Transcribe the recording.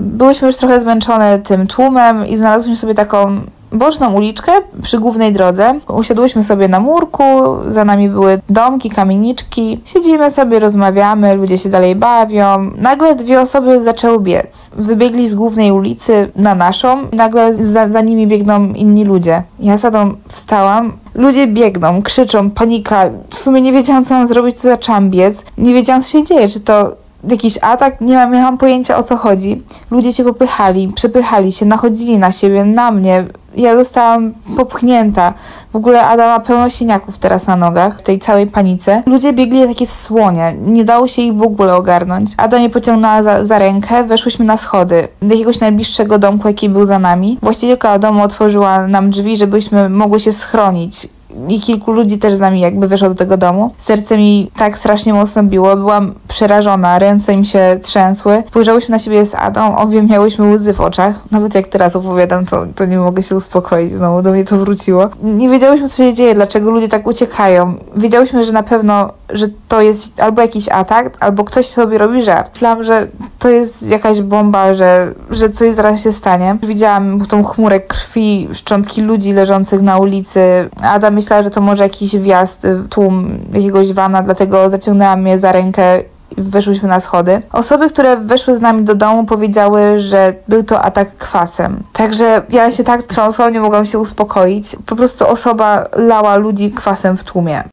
byłyśmy już trochę zmęczone tym tłumem i znalazłyśmy sobie taką boczną uliczkę przy głównej drodze. Usiadłyśmy sobie na murku, za nami były domki, kamieniczki. Siedzimy sobie, rozmawiamy, ludzie się dalej bawią. Nagle dwie osoby zaczęły biec. Wybiegli z głównej ulicy na naszą i nagle za nimi biegną inni ludzie. Ja z Adą wstałam. Ludzie biegną, krzyczą, panika. W sumie nie wiedziałam, co mam zrobić, co zaczęłam biec. Nie wiedziałam, co się dzieje, czy to jakiś atak, nie miałam pojęcia, o co chodzi. Ludzie cię popychali, przepychali się, nachodzili na siebie, na mnie. Ja zostałam popchnięta. W ogóle Ada ma pełno siniaków teraz na nogach, w tej całej panice. Ludzie biegli jak takie słonie. Nie dało się ich w ogóle ogarnąć. Ada mnie pociągnęła za rękę, weszłyśmy na schody do jakiegoś najbliższego domku, jaki był za nami. Właścicielka domu otworzyła nam drzwi, żebyśmy mogły się schronić. I kilku ludzi też z nami jakby weszło do tego domu. Serce mi tak strasznie mocno biło, byłam przerażona, ręce mi się trzęsły. Spojrzałyśmy na siebie z Adą, obie miałyśmy łzy w oczach. Nawet jak teraz opowiadam, to nie mogę się uspokoić, znowu do mnie to wróciło. Nie wiedziałyśmy, co się dzieje, dlaczego ludzie tak uciekają. Wiedziałyśmy, że na pewno, że to jest albo jakiś atak, albo ktoś sobie robi żart. Myślałam, że to jest jakaś bomba, że coś zaraz się stanie. Widziałam tą chmurę krwi, szczątki ludzi leżących na ulicy. Ada myślała, że to może jakiś wjazd, tłum jakiegoś vana, dlatego zaciągnęłam mnie za rękę i weszłyśmy na schody. Osoby, które weszły z nami do domu, powiedziały, że był to atak kwasem. Także ja się tak trząsłam, nie mogłam się uspokoić. Po prostu osoba lała ludzi kwasem w tłumie.